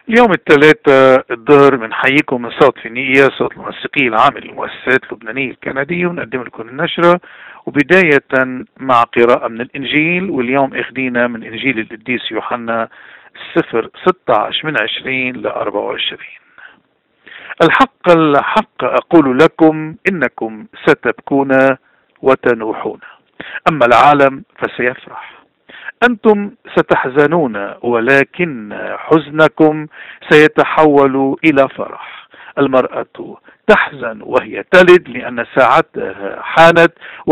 اليوم الثلاثاء الظهر بنحييكم من صوت فينيقيا، صوت المنسقي العام للمؤسسات اللبنانية الكندية، ونقدم لكم النشرة وبداية مع قراءة من الإنجيل. واليوم اخذينا من إنجيل القديس يوحنا 0:16-20 الحق أقول لكم إنكم ستبكون وتنوحون، أما العالم فسيفرح. أنتم ستحزنون ولكن حزنكم سيتحول إلى فرح. المرأة تحزن وهي تلد لأن ساعتها حانت،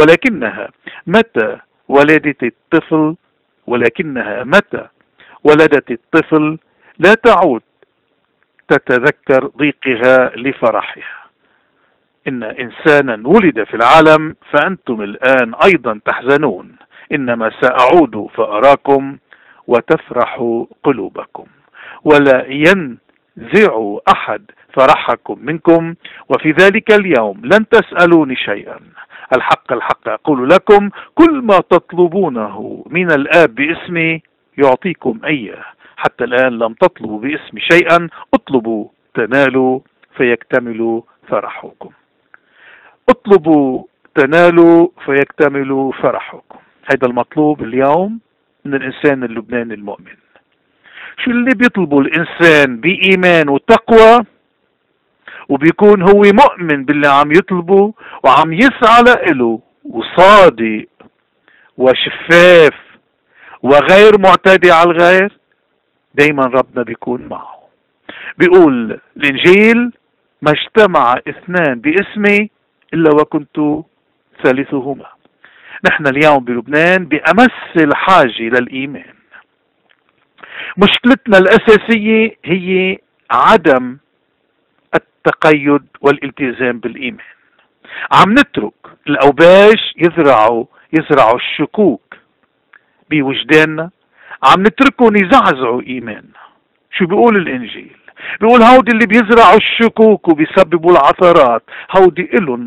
ولكنها متى ولدت الطفل لا تعود تتذكر ضيقها لفرحها. إن إنسانا ولد في العالم فأنتم الآن أيضا تحزنون، إنما سأعود فأراكم وتفرح قلوبكم، ولا ينزع أحد فرحكم منكم، وفي ذلك اليوم لن تسألوني شيئا. الحق أقول لكم، كل ما تطلبونه من الآب باسمي يعطيكم إياه. حتى الآن لم تطلبوا باسمي شيئا، اطلبوا تنالوا فيكتمل فرحكم. اطلبوا تنالوا فيكتمل فرحكم. هذا المطلوب اليوم من الإنسان اللبناني المؤمن. شو اللي بيطلبه الإنسان بإيمان وتقوى، وبيكون هو مؤمن باللي عم يطلبه وعم يسعى له، وصادق وشفاف وغير معتدي على الغير، دايما ربنا بيكون معه. بيقول الإنجيل: ما اجتمع اثنان باسمي إلا وكنت ثالثهما. نحن اليوم بلبنان بأمس الحاجة للإيمان. مشكلتنا الأساسية هي عدم التقيد والالتزام بالإيمان. عم نترك الأوباش يزرعوا الشكوك بوجداننا، عم نتركهم يزعزعوا إيماننا. شو بيقول الإنجيل؟ بيقول هودي اللي بيزرعوا الشكوك وبيسببوا العثرات، هودي إلهم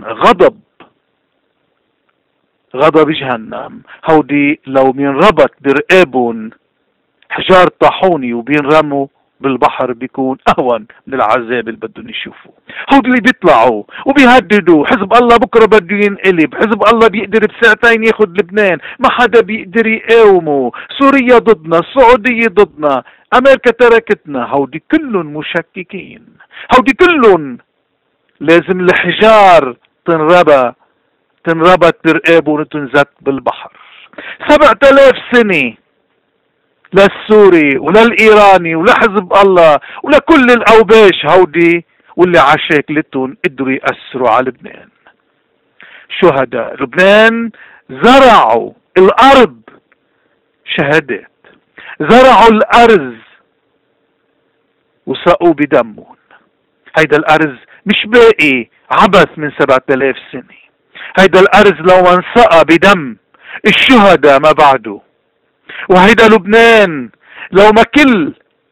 غضب جهنم. هودي لو بينربط برقابهم حجار طاحوني وبينرموا بالبحر بيكون أهون من العذاب اللي بدهم يشوفوه. هودي اللي بيطلعوا وبيهددوا حزب الله بكره بده ينقلب، حزب الله بيقدر بساعتين ياخذ لبنان، ما حدا بيقدر يقاومه، سوريا ضدنا، السعودية ضدنا، أمريكا تركتنا. هودي كلهم مشككين، هودي كلهم لازم الحجار تنربط برقابه وتنزت بالبحر. 7000 سنة للسوري وللإيراني ولحزب الله ولكل الأوباش هودي واللي عشاكلتهم قدروا يأثروا على لبنان. شهداء لبنان زرعوا الأرض شهادات، زرعوا الأرز وسقوا بدمهم. هيدا الأرز مش باقي عبث من 7000 سنة. هيدا الأرز لو انسقى بدم الشهداء ما بعده. وهيدا لبنان لو ما كل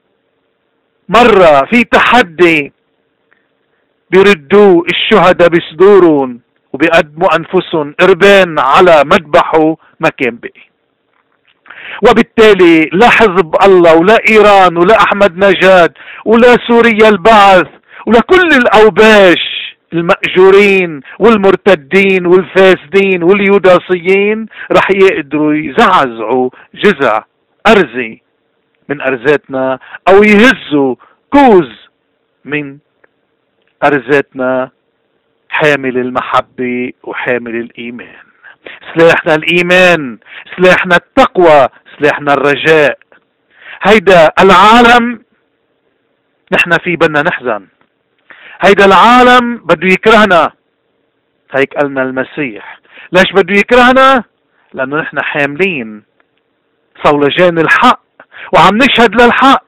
مرة في تحدي بيردوا الشهداء بصدورهم وبيقدموا أنفسهم قربان على مذبحه، ما كان بقي. وبالتالي لا حزب الله ولا إيران ولا أحمد نجاد ولا سوريا البعث ولا كل الأوباش المأجورين والمرتدين والفاسدين واليوداسيين رح يقدروا يزعزعوا جزع أرزي من أرزاتنا، أو يهزوا كوز من أرزاتنا حامل المحبة وحامل الإيمان. سلاحنا الإيمان، سلاحنا التقوى، سلاحنا الرجاء. هيدا العالم نحن فيه بدنا نحزن. هيدا العالم بده يكرهنا، هيك قالنا المسيح. ليش بده يكرهنا؟ لأنه نحن حاملين صولجان الحق وعم نشهد للحق،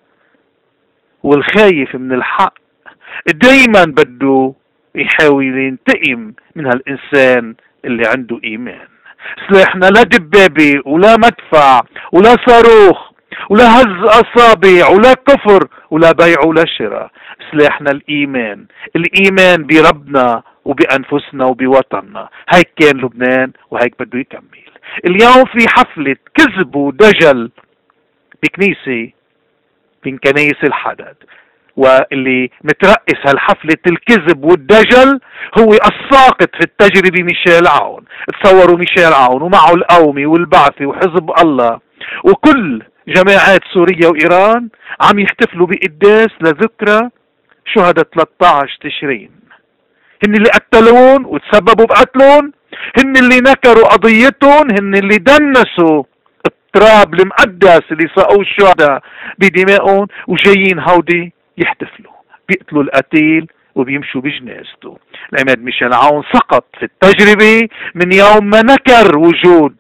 والخايف من الحق دايما بده يحاول ينتقم من هالإنسان اللي عنده إيمان. سلاحنا لا دبابة ولا مدفع ولا صاروخ ولا هز أصابع ولا كفر ولا بيع ولا شراء. سلاحنا الإيمان، الإيمان بربنا وبأنفسنا وبوطننا. هيك كان لبنان وهيك بده يكمل. اليوم في حفلة كذب ودجل بكنيسة من كنايس الحدد. واللي مترأس هالحفلة الكذب والدجل هو الساقط في التجربة ميشيل عون. تصوروا ميشيل عون ومعه القومي والبعثي وحزب الله وكل جماعات سوريا وإيران عم يحتفلوا بقداس لذكرى شهداء 13 تشرين. هن اللي قتلون وتسببوا بقتلهم، هن اللي نكروا قضيتهم، هن اللي دنسوا التراب المقدس اللي سقوه الشهداء بدمائهم، وجايين هودي يحتفلوا بيقتلوا القتيل وبيمشوا بجنازته. العماد ميشيل عون سقط في التجربة من يوم ما نكر وجود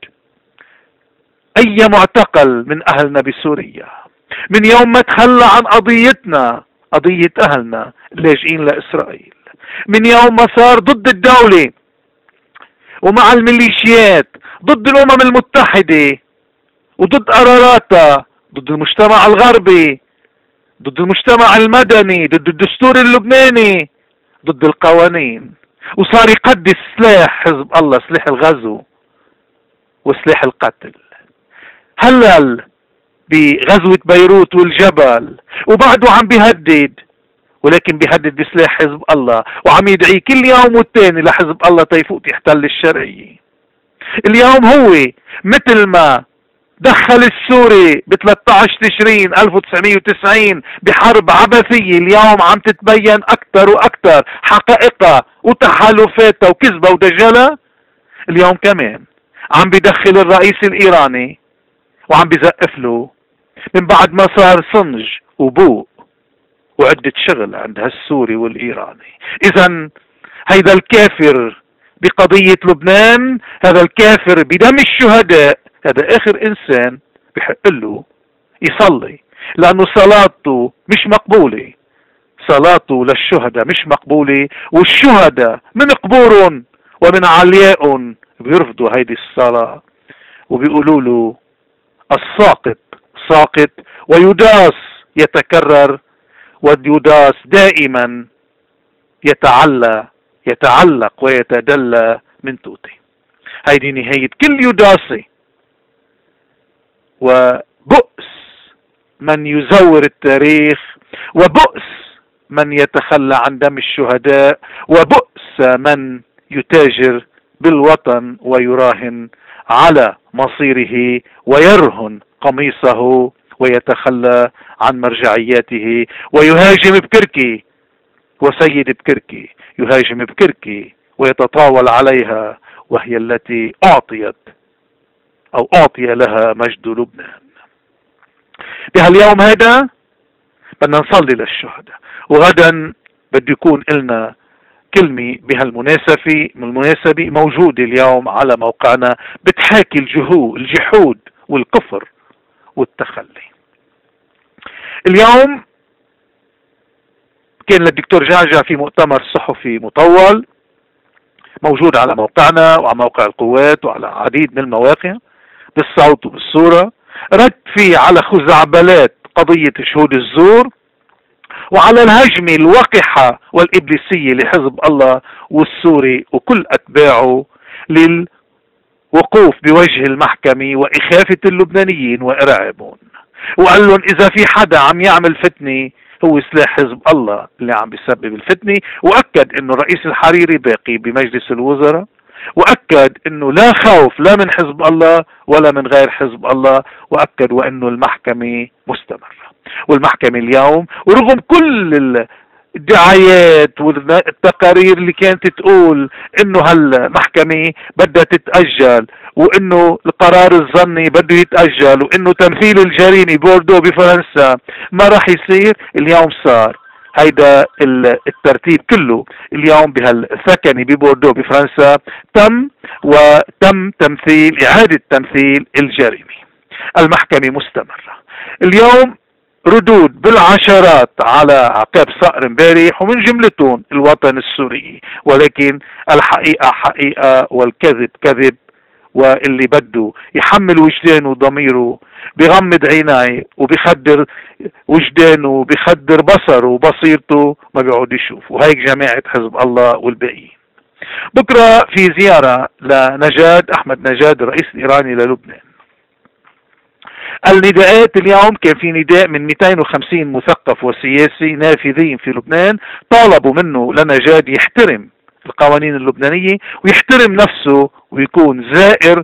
اي معتقل من اهلنا بسوريا، من يوم ما تخلى عن قضيتنا، قضية اهلنا اللاجئين لاسرائيل، من يوم ما صار ضد الدولة ومع الميليشيات، ضد الامم المتحدة وضد قراراتها، ضد المجتمع الغربي، ضد المجتمع المدني، ضد الدستور اللبناني، ضد القوانين، وصار يقدس سلاح حزب الله، سلاح الغزو وسلاح القتل. هلل بغزوة بيروت والجبل وبعده عم بيهدد، ولكن بيهدد بسلاح حزب الله، وعم يدعي كل يوم والتاني لحزب الله تيفوق يحتل الشرقية. اليوم هو مثل ما دخل السوري ب 13 تشرين 1990 بحرب عبثية، اليوم عم تتبين اكثر واكثر حقائقها وتحالفاتها وكذبها ودجلها. اليوم كمان عم بيدخل الرئيس الايراني وعم بيزقف له من بعد ما صار صنج وبوق وعدة شغل عند هالسوري والايراني. اذا هيدا الكافر بقضية لبنان، هذا الكافر بدم الشهداء، هذا اخر انسان بحق له يصلي، لانه صلاته مش مقبولة، صلاته للشهداء مش مقبولة، والشهداء من قبورهم ومن عليائهم بيرفضوا هيدي الصلاة وبيقولوا له الساقط ساقط، ويداس يتكرر، واليداس دائما يتعلق ويتدلى من توتي. هيدي نهاية كل يداسي، وبؤس من يزور التاريخ، وبؤس من يتخلى عن دم الشهداء، وبؤس من يتاجر بالوطن ويراهن على مصيره ويرهن قميصه ويتخلى عن مرجعياته ويهاجم بكركي، وسيد بكركي يهاجم بكركي ويتطاول عليها، وهي التي أعطي لها مجد لبنان. بهاليوم هذا بدنا نصلي للشهداء، وغدا بده يكون لنا كلمة بهالمناسبة موجودة اليوم على موقعنا بتحاكي الجحود والكفر والتخلي. اليوم كان للدكتور جعجع في مؤتمر صحفي مطول موجود على موقعنا وعلى موقع القوات وعلى عديد من المواقع بالصوت وبالصورة، رد فيه على خزعبلات قضية شهود الزور وعلى الهجمة الوقحة والإبليسية لحزب الله والسوري وكل أتباعه للوقوف بوجه المحكمة وإخافة اللبنانيين وإرعابهم. وقال لهم إذا في حدا عم يعمل فتنة هو سلاح حزب الله اللي عم بيسبب الفتنة، وأكد إنه الرئيس الحريري باقي بمجلس الوزراء، وأكد إنه لا خوف لا من حزب الله ولا من غير حزب الله، وأكد وإنه المحكمة مستمرة. والمحكمة اليوم ورغم كل الدعايات والتقارير اللي كانت تقول إنه هالمحكمة بدها تتأجل، وإنه القرار الظني بده يتأجل، وإنه تمثيل الجريمة بوردو بفرنسا ما راح يصير، اليوم صار هيدا الترتيب كله. اليوم بهالثكنة ببوردو بفرنسا تم إعادة تمثيل الجريمة. المحكمة مستمرة. اليوم ردود بالعشرات على عقاب صقر امبارح، ومن جملتهم الوطن السوري، ولكن الحقيقة حقيقة والكذب كذب، واللي بده يحمل وجدانه وضميره بغمض عينيه وبخدر وجدانه وبخدر بصره وبصيرته ما بيقعد يشوف. وهيك جماعة حزب الله والباقيين. بكرة في زيارة لنجاد أحمد نجاد الرئيس الإيراني للبنان. النداءات اليوم كان في نداء من 250 مثقف وسياسي نافذين في لبنان طالبوا منه لنجاد يحترم القوانين اللبنانية ويحترم نفسه ويكون زائر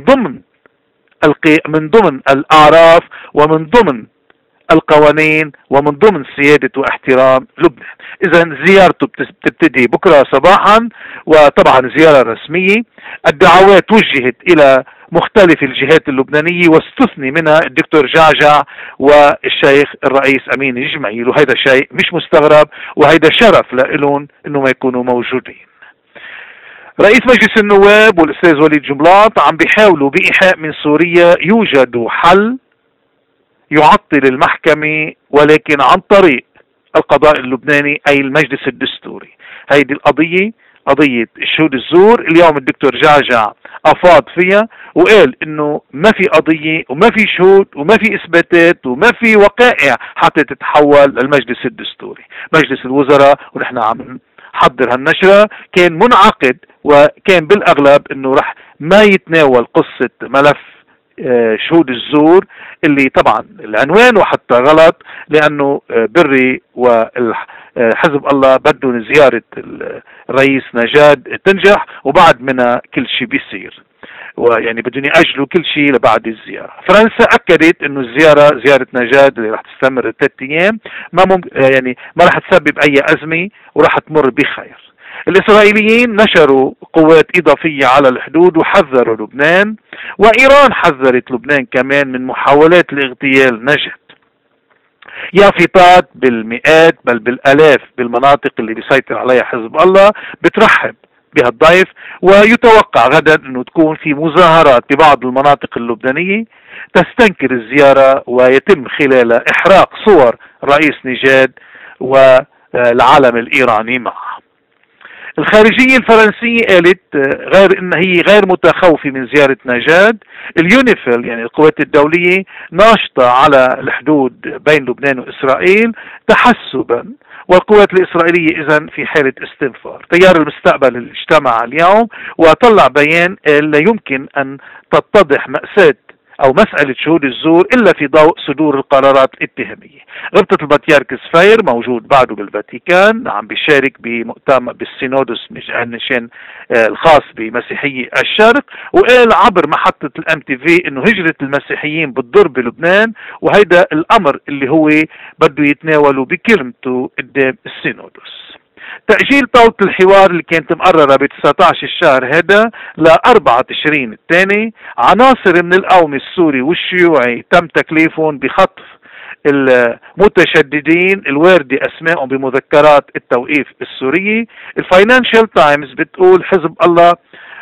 من ضمن الأعراف ومن ضمن القوانين ومن ضمن سيادة واحترام لبنان. إذا زيارته بتبتدي بكرة صباحا، وطبعا زيارة رسمية. الدعوات وجهت إلى مختلف الجهات اللبنانية واستثني منها الدكتور جعجع والشيخ الرئيس أمين الجمعيل، وهذا شيء مش مستغرب وهذا شرف لهم إنه ما يكونوا موجودين. رئيس مجلس النواب والأستاذ وليد جنبلاط عم بيحاولوا بإيحاء من سوريا يوجد حل يعطل المحكمة، ولكن عن طريق القضاء اللبناني أي المجلس الدستوري. هيدي القضية قضية الشهود الزور. اليوم الدكتور جعجع أفاض فيها وقال إنه ما في قضية وما في شهود وما في إثباتات وما في وقائع حتى تتحول للمجلس الدستوري. مجلس الوزراء ونحن عم حضر هالنشرة كان منعقد، وكان بالأغلب إنه رح ما يتناول قصة ملف شهود الزور اللي طبعا العنوان وحتى غلط، لأنه بري وحزب الله بدهم زيارة الرئيس نجاد تنجح وبعد منها كل شيء بيصير، ويعني بدهم يأجلوا كل شيء لبعد الزيارة. فرنسا أكدت إنه زيارة نجاد اللي رح تستمر 3 أيام ما رح تسبب أي أزمة ورح تمر بخير. الإسرائيليين نشروا قوات إضافية على الحدود وحذروا لبنان، وإيران حذرت لبنان كمان من محاولات لاغتيال نجد. يافطات بالمئات بل بالآلاف بالمناطق اللي بيسيطر عليها حزب الله بترحب بهالضيف، ويتوقع غدا أنه تكون في مظاهرات ببعض المناطق اللبنانية تستنكر الزيارة ويتم خلالها إحراق صور رئيس نجاد والعلم الإيراني معه. الخارجية الفرنسية قالت غير ان هي غير متخوفة من زيارة نجاد. اليونيفيل يعني القوات الدولية ناشطة على الحدود بين لبنان وإسرائيل تحسبا، والقوات الإسرائيلية إذن في حالة استنفار. تيار المستقبل اللي اجتمع اليوم وطلع بيان لا يمكن أن تتضح مأساة أو مسألة شهود الزور إلا في ضوء صدور القرارات الاتهامية. غبطة البطيارك سفير موجود بعده بالفاتيكان، عم بيشارك بمؤتمر بالسينودوس مشان الخاص بمسيحية الشرق، وقال عبر محطة الMTV إنه هجرة المسيحيين بتضر بلبنان، وهيدا الأمر اللي هو بده يتناوله بكلمته قدام السينودوس. تأجيل طاولة الحوار اللي كانت مقررة ب 19 الشهر هذا ل 4 تشرين الثاني. عناصر من القوم السوري والشيوعي تم تكليفهم بخطف المتشددين الواردة أسمائهم بمذكرات التوقيف السورية. الفاينانشال تايمز بتقول حزب الله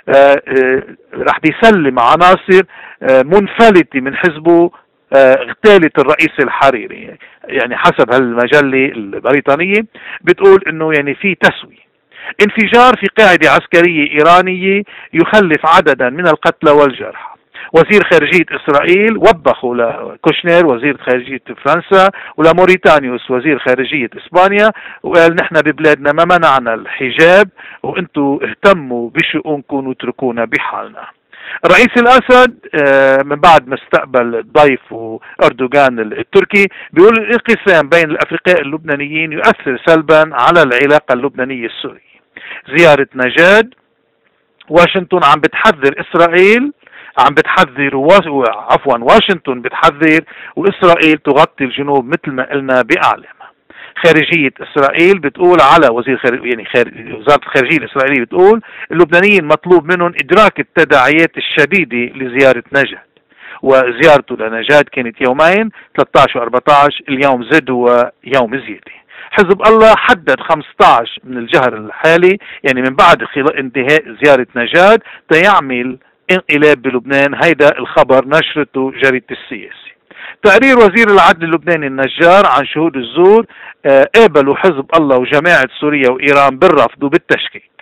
رح بيسلم عناصر منفلتة من حزبه اغتالت الرئيس الحريري. يعني حسب هالمجلة البريطانية بتقول انه يعني في تسوية. انفجار في قاعدة عسكرية ايرانية يخلف عددا من القتلى والجرحى. وزير خارجية اسرائيل وبخوا لكوشنير وزير خارجية فرنسا ولموريتانيوس وزير خارجية اسبانيا، وقال نحن ببلادنا ما منعنا الحجاب وانتم اهتموا بشؤونكم واتركونا بحالنا. الرئيس الأسد من بعد ما استقبل ضيفه أردوغان التركي بيقول الانقسام بين الأفرقاء اللبنانيين يؤثر سلبا على العلاقة اللبنانية السورية. زيارة نجاد، واشنطن عم بتحذر إسرائيل واشنطن بتحذر وإسرائيل تغطي الجنوب مثل ما قلنا بأعلامها. خارجية إسرائيل بتقول على وزارة الخارجية الإسرائيلية بتقول اللبنانيين مطلوب منهم إدراك التداعيات الشديدة لزيارة نجاد، وزيارته لنجاد كانت يومين 13 و 14، اليوم زاد هو يوم زيادة. حزب الله حدد 15 من الجهر الحالي يعني من بعد انتهاء زيارة نجاد تيعمل انقلاب بلبنان. هيدا الخبر نشرته جريدة السياسي. تقرير وزير العدل اللبناني النجار عن شهود الزور قابلوا حزب الله وجماعة سوريا وإيران بالرفض وبالتشكيك.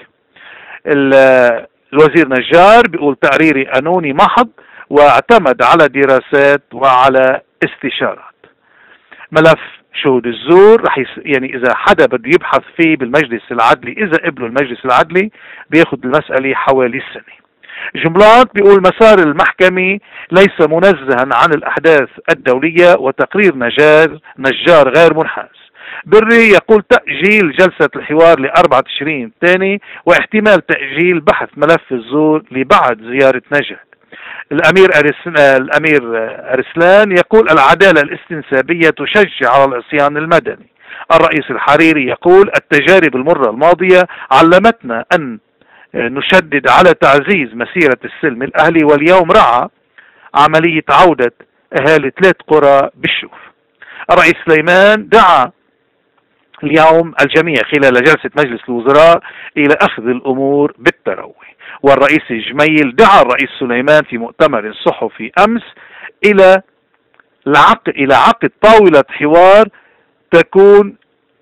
الوزير نجار بيقول تقريري قانوني محض واعتمد على دراسات وعلى استشارات. ملف شهود الزور رح يعني إذا حدا بده يبحث فيه بالمجلس العدلي، إذا قبلوا المجلس العدلي بياخد المسألة حوالي سنة. جملات بيقول مسار المحكمة ليس منزها عن الأحداث الدولية وتقرير نجار غير منحاز. بري يقول تأجيل جلسة الحوار ل4 تشرين الثاني واحتمال تأجيل بحث ملف الزور لبعد زيارة نجد. الأمير أرسلان يقول العدالة الاستنسابية تشجع على العصيان المدني. الرئيس الحريري يقول التجارب المرة الماضية علمتنا أن نشدد على تعزيز مسيرة السلم الأهلي، واليوم رعى عملية عودة أهالي 3 قرى بالشوف. الرئيس سليمان دعا اليوم الجميع خلال جلسة مجلس الوزراء إلى أخذ الأمور بالتروي. والرئيس جميل دعا الرئيس سليمان في مؤتمر صحفي أمس إلى عقد طاولة حوار تكون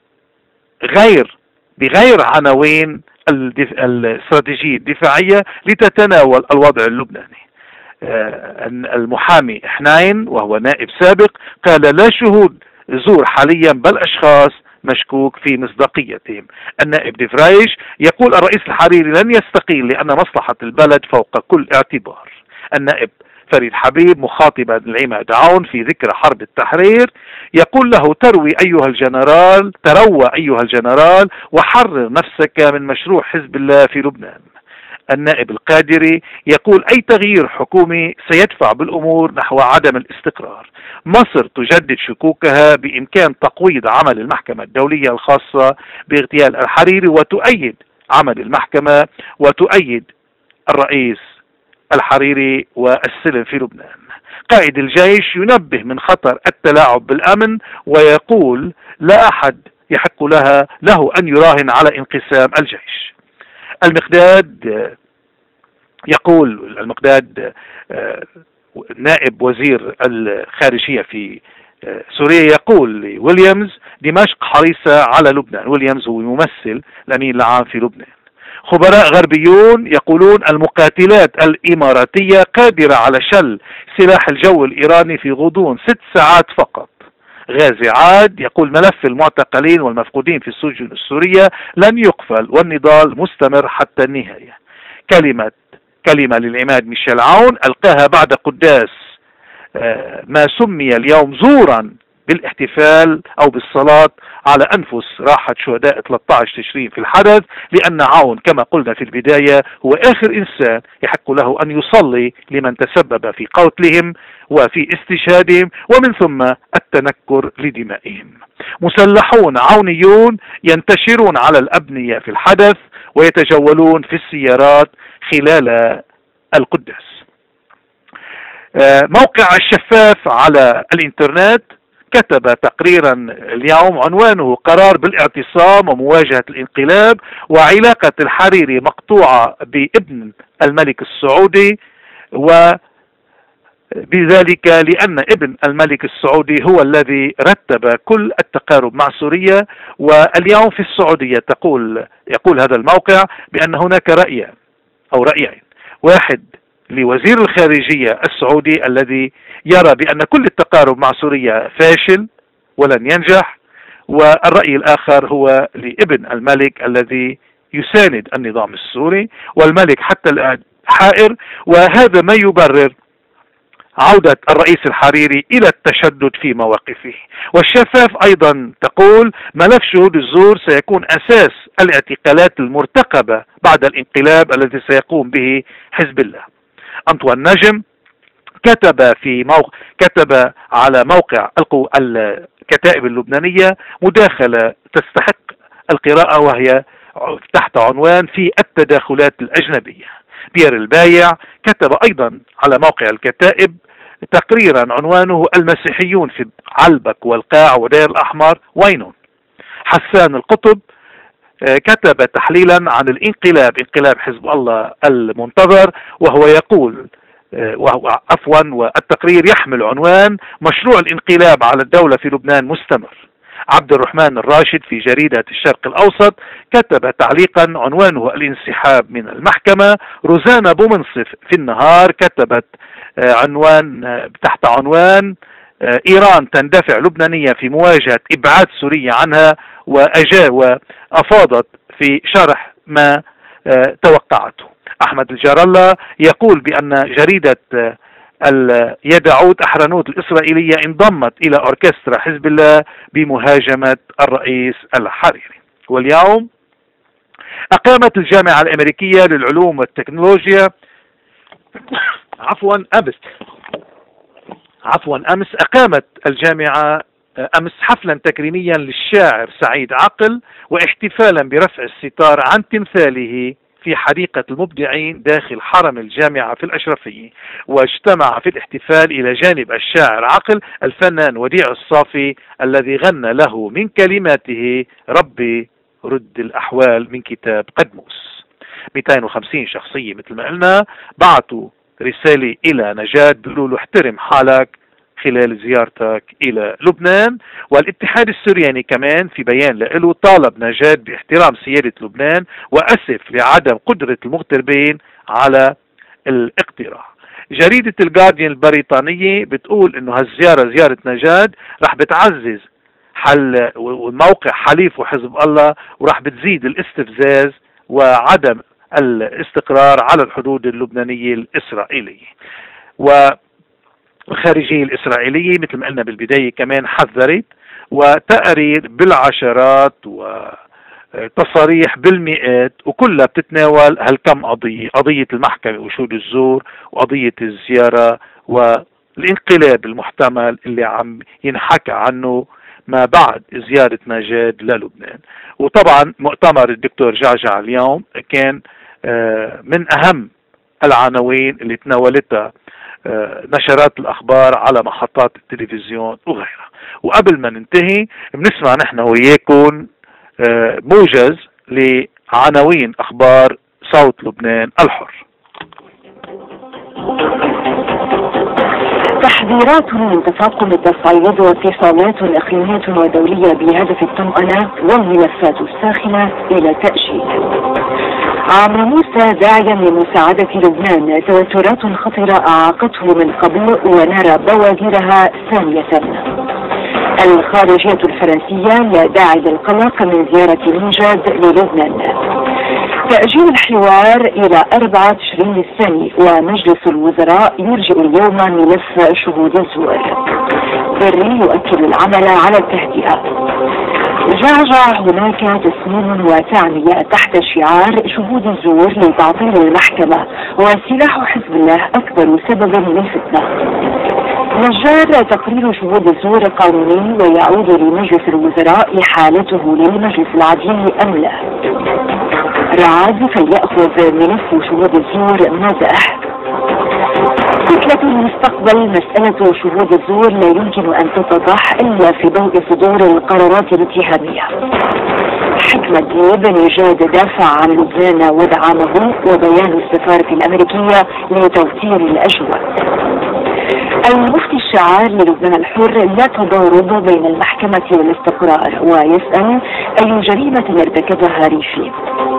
بغير عناوين الاستراتيجية الدفاعية لتتناول الوضع اللبناني. المحامي حنين وهو نائب سابق قال لا شهود زور حاليا بل أشخاص مشكوك في مصداقيتهم. النائب دفرايش يقول الرئيس الحريري لن يستقيل لأن مصلحة البلد فوق كل اعتبار. النائب فريد حبيب مخاطبا العماد عون في ذكرى حرب التحرير يقول له تروى أيها الجنرال وحرر نفسك من مشروع حزب الله في لبنان. النائب القادري يقول أي تغيير حكومي سيدفع بالأمور نحو عدم الاستقرار. مصر تجدد شكوكها بإمكان تقويض عمل المحكمة الدولية الخاصة باغتيال الحريري وتؤيد عمل المحكمة وتؤيد الرئيس الحريري والسلم في لبنان. قائد الجيش ينبه من خطر التلاعب بالأمن ويقول لا أحد يحق له أن يراهن على انقسام الجيش. المقداد نائب وزير الخارجية في سوريا يقول لويليامز دمشق حريصة على لبنان. ويليامز هو يمثل الأمين العام في لبنان. خبراء غربيون يقولون المقاتلات الإماراتية قادرة على شل سلاح الجو الإيراني في غضون 6 ساعات فقط. غازي عاد يقول ملف المعتقلين والمفقودين في السجون السورية لن يقفل والنضال مستمر حتى النهاية. كلمة للعماد ميشيل عون ألقاها بعد قداس ما سمي اليوم زورا بالاحتفال أو بالصلاة على أنفس راحة شهداء 13 تشرين في الحدث، لأن عون كما قلنا في البداية هو آخر إنسان يحق له أن يصلي لمن تسبب في قتلهم وفي استشهادهم ومن ثم التنكر لدمائهم. مسلحون عونيون ينتشرون على الأبنية في الحدث ويتجولون في السيارات خلال القداس. موقع الشفاف على الإنترنت كتب تقريرا اليوم عنوانه قرار بالاعتصام ومواجهة الانقلاب وعلاقة الحريري مقطوعة بابن الملك السعودي، وبذلك لأن ابن الملك السعودي هو الذي رتب كل التقارب مع سوريا. واليوم في السعودية يقول هذا الموقع بأن هناك رأيين، واحد لوزير الخارجية السعودي الذي يرى بأن كل التقارب مع سوريا فاشل ولن ينجح، والرأي الآخر هو لابن الملك الذي يساند النظام السوري، والملك حتى الآن حائر، وهذا ما يبرر عودة الرئيس الحريري إلى التشدد في مواقفه. والشفاف أيضا تقول ملف شهود الزور سيكون أساس الاعتقالات المرتقبة بعد الانقلاب الذي سيقوم به حزب الله. أنطوان نجم كتب على موقع الكتائب اللبنانية مداخلة تستحق القراءة وهي تحت عنوان في التداخلات الأجنبية. بيير البايع كتب أيضا على موقع الكتائب تقريرا عنوانه المسيحيون في علبك والقاع ودير الأحمر وينون. حسان القطب كتب تحليلا عن انقلاب حزب الله المنتظر وهو يقول والتقرير يحمل عنوان مشروع الانقلاب على الدولة في لبنان مستمر. عبد الرحمن الراشد في جريدة الشرق الأوسط كتب تعليقا عنوانه الانسحاب من المحكمة. روزانا بومنصف في النهار كتبت تحت عنوان إيران تندفع لبنانية في مواجهة إبعاد سوريا عنها، وأفاضت في شرح ما توقعته. أحمد الجار الله يقول بأن جريدة يدعوت أحرنوت الإسرائيلية انضمت إلى أوركسترا حزب الله بمهاجمة الرئيس الحريري. واليوم أقامت الجامعة الأمريكية للعلوم والتكنولوجيا أمس أقامت الجامعة حفلا تكريميا للشاعر سعيد عقل، واحتفالا برفع الستار عن تمثاله في حديقة المبدعين داخل حرم الجامعة في الأشرفية. واجتمع في الاحتفال إلى جانب الشاعر عقل الفنان وديع الصافي الذي غنى له من كلماته ربي رد الأحوال من كتاب قدموس. 250 شخصية مثل ما قلنا بعثوا رسالة إلى نجاد بيقولوا له احترم حالك خلال زيارتك إلى لبنان. والاتحاد السرياني كمان في بيان له طالب نجاد باحترام سيادة لبنان وأسف لعدم قدرة المغتربين على الاقتراع. جريدة الجارديان البريطانية بتقول انه هالزيارة زيارة نجاد رح بتعزز حل وموقع حليف وحزب الله، ورح بتزيد الاستفزاز وعدم الاستقرار على الحدود اللبنانية الإسرائيلية. والخارجية الإسرائيلية مثل ما قلنا بالبداية كمان حذرت، وتقارير بالعشرات وتصاريح بالمئات وكلها بتتناول هالكم قضية المحكمة وشهود الزور وقضية الزيارة والانقلاب المحتمل اللي عم ينحكى عنه ما بعد زيارة نجاد للبنان. وطبعا مؤتمر الدكتور جعجع اليوم كان من أهم العناوين اللي تناولتها نشرات الأخبار على محطات التلفزيون وغيرها. وقبل ما ننتهي بنسمع نحن وياكم موجز لعناوين أخبار صوت لبنان الحر. تحذيرات من تفاقم التصعيد واتصالات إقليمية ودولية بهدف الطمأنة والملفات الساخنة إلى تأجيل. عمرو موسى داعيا لمساعدة لبنان، توترات خطرة أعاقته من قبل ونرى بوادرها ثانية. الخارجية الفرنسية لا داعي للقلق من زيارة نجاد للبنان. تأجيل الحوار إلى 4 تشرين الثاني، ومجلس الوزراء يرجئ اليوم ملف شهود الزور. بري يؤكد العمل على التهدئة. جعجع هناك تصميم وتعنية تحت شعار شهود الزور لتعطيل المحكمة، وسلاح حزب الله أكبر سبب للفتنة. نجار تقرير شهود الزور قانوني ويعود لمجلس الوزراء إحالته للمجلس العدلي أم لا. رعاد فليأخذ ملف شهود الزور مزاح. كتلة المستقبل مسألة شهود الزور لا يمكن أن تتضح إلا في ضوء صدور القرارات الاتهامية. حكمة ديب نجاد دافع عن لبنان ودعمه، وبيان السفارة الأمريكية لتوتير الأجواء. المفتي الشعار للبنان الحر لا تضارب بين المحكمة والاستقرار، ويسأل أي جريمة ارتكبها ريفي.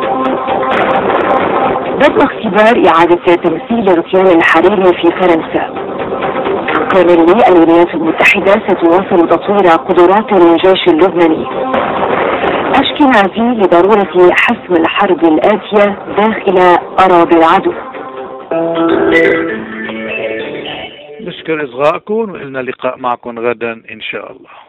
بدء اختبار إعادة تمثيل ركيان الحريري في فرنسا. كونيلي الولايات المتحدة ستواصل تطوير قدرات الجيش اللبناني. أشكنازي لضرورة حسم الحرب الآتية داخل أراضي العدو. نشكر إصغائكم وإلنا لقاء معكم غدا إن شاء الله.